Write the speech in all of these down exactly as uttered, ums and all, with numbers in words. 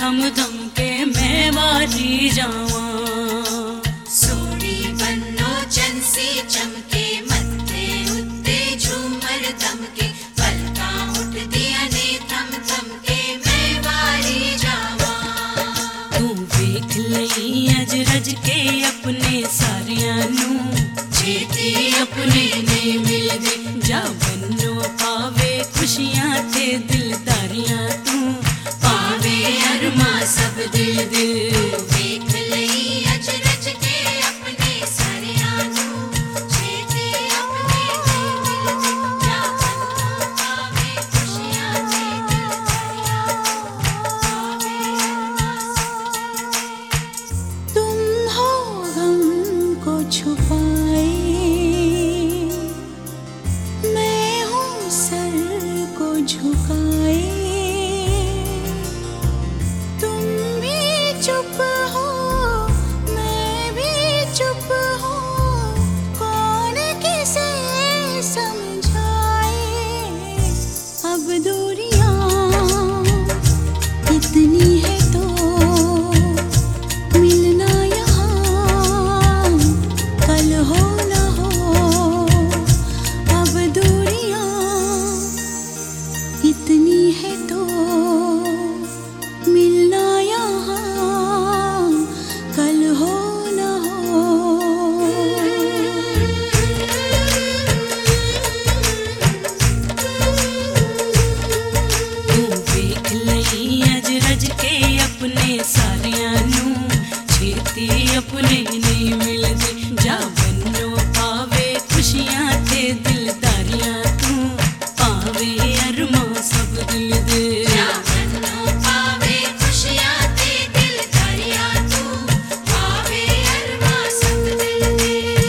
थम थम के मैं वारी जावा। सोनी बन्नो चंसी चमके मत्थे उत्ते झूमर दमके पलका उठ दिया ने थम थम के मैं वारी जावा। तू वेख लई अज रज के अपने सारियां नू छेती अपने ने मिलदे जा बन्नो पावे खुशियां ते दिलदारियां तू पावे अरमा सब दिल दिल। देख लई अज रज के अपने सारियां नू छेती अपने ने मिलदे जा बन्नो पावे खुशियां ते दिलदारियां पावे अरमा सब दिल। तुम हो गम को छुपाए, मैं हूँ सर को झुकाए। तुम भी चुप हो मैं भी चुप हूँ, कौन किसे समझाए। अब दूरियां इतनी है तो मिलना यहाँ कल हो न हो। अब दूरियां इतनी है तो मिलना यहाँ कल हो न हो। तू वेख लई अज रज के अपने सारियां नू छेती अपने नहीं मिलदे जा बन्नो पावे खुशियां ते दिलदारियां तू पावे अरमा सब दिल दे। जा बन्नो पावे खुशियां ते दिलदारियां तू पावे अरमा सब दिल दे।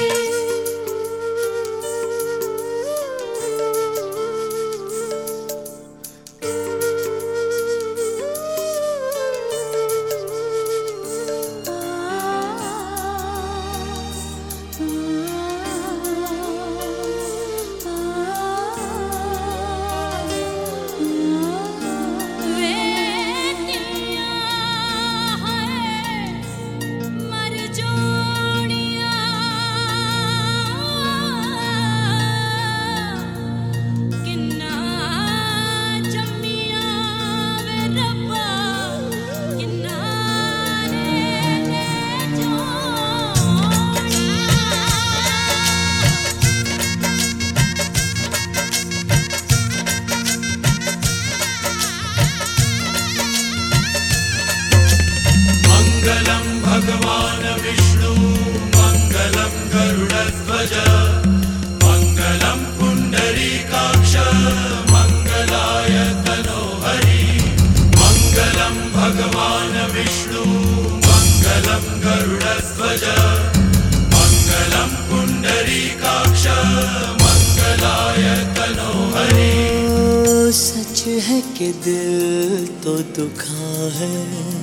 मंगलम भगवान विष्णु मंगलम गरुड़ध्वज मंगलम पुंडरीकाक्ष मंगलाय तनोहरि। मंगलम भगवान विष्णु मंगलम गरुड़ध्वज मंगलम पुंडरीकाक्ष मंगलाय तनोहरि। ओ, सच है कि दिल तो दुखा है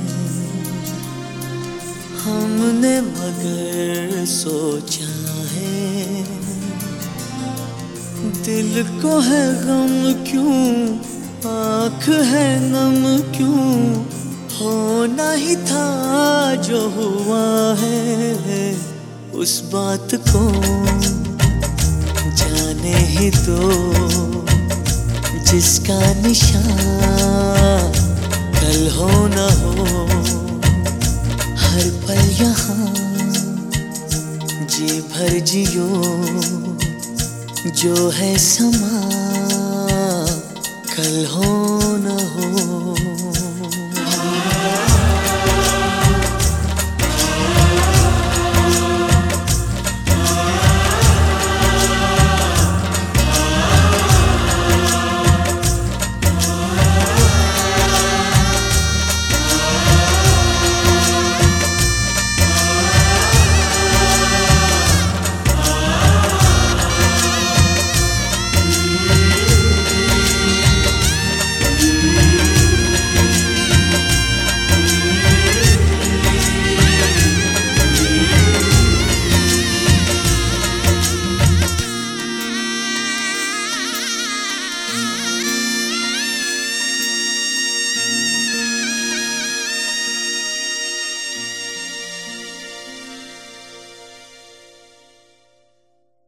हमने मगर सोचा है। दिल को है गम क्यों आँख है नम क्यों, होना ही था जो हुआ है। उस बात को जाने ही दो जिसका निशान कल हो न हो। हर पल यहाँ जी भर जियो जो है समा कल हो न हो।